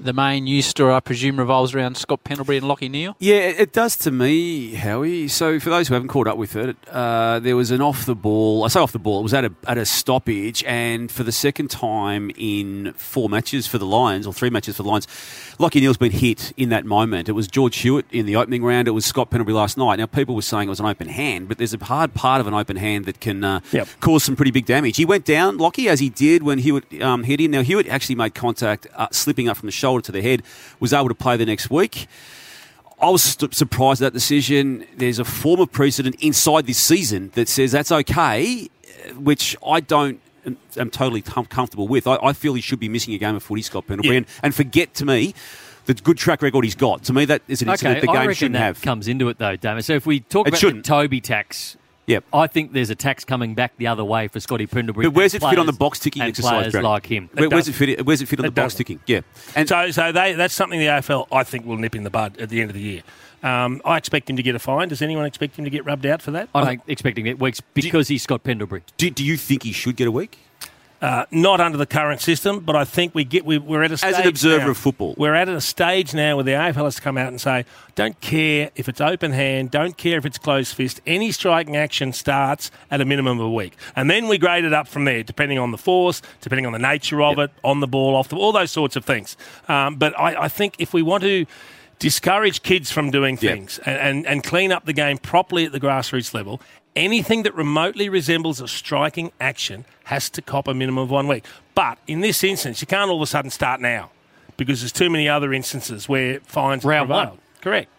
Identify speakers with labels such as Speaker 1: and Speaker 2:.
Speaker 1: the main news story, I presume, revolves around Scott Pendlebury and Lachie Neale?
Speaker 2: Yeah, it does to me, Howie. So for those who haven't caught up with it, there was an off the ball. I say off the ball. It was at a stoppage, and for the second time in 4 matches for the Lions, or 3 matches for the Lions, Lachie Neale's been hit in that moment. It was George Hewitt in the opening round. It was Scott Pendlebury last night. Now people were saying it was an open hand, but there's a hard part of an open hand that can cause some pretty big damage. He went down, Lachie, as he did when Hewitt hit him. Now Hewitt actually made contact, slipping up from the shoulder to the head, was able to play the next week. I was surprised at that decision. There's a form of precedent inside this season that says that's okay, which I don't am totally comfortable with. I feel he should be missing a game of footy, Scott Pendlebury, and forget, to me, the good track record he's got. To me, that is an incident the game shouldn't have.
Speaker 3: Comes into it, though, Damon. So if we talk about the Toby tax...
Speaker 2: Yep.
Speaker 3: I think there's a tax coming back the other way for Scotty Pendlebury.
Speaker 2: But where's it fit on the box ticking exercise?
Speaker 3: Players like him.
Speaker 2: Where's it fit on the box ticking? Yeah.
Speaker 4: And so that's something the AFL, I think, will nip in the bud at the end of the year. I expect him to get a fine. Does anyone expect him to get rubbed out for that?
Speaker 3: I don't expect him to get weeks because he's Scott Pendlebury.
Speaker 2: Do you think he should get a week?
Speaker 4: Not under the current system, but I think we're at a stage
Speaker 2: as an observer
Speaker 4: now,
Speaker 2: of football.
Speaker 4: We're at a stage now where the AFL has to come out and say, don't care if it's open hand, don't care if it's closed fist. Any striking action starts at a minimum of a week. And then we grade it up from there, depending on the force, depending on the nature of it, on the ball, off the ball, all those sorts of things. But I think if we want to discourage kids from doing things and clean up the game properly at the grassroots level, anything that remotely resembles a striking action has to cop a minimum of 1 week. But in this instance, you can't all of a sudden start now because there's too many other instances where fines
Speaker 3: Round
Speaker 4: prevailed.
Speaker 3: one.
Speaker 4: Correct.